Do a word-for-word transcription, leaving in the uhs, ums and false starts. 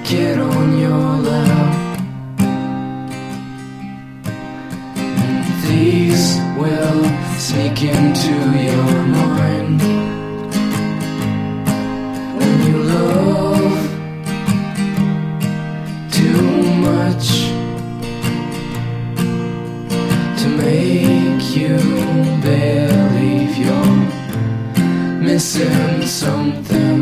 get on your lap. These will sneak into your mind when you love too much to make you believe you're missing something.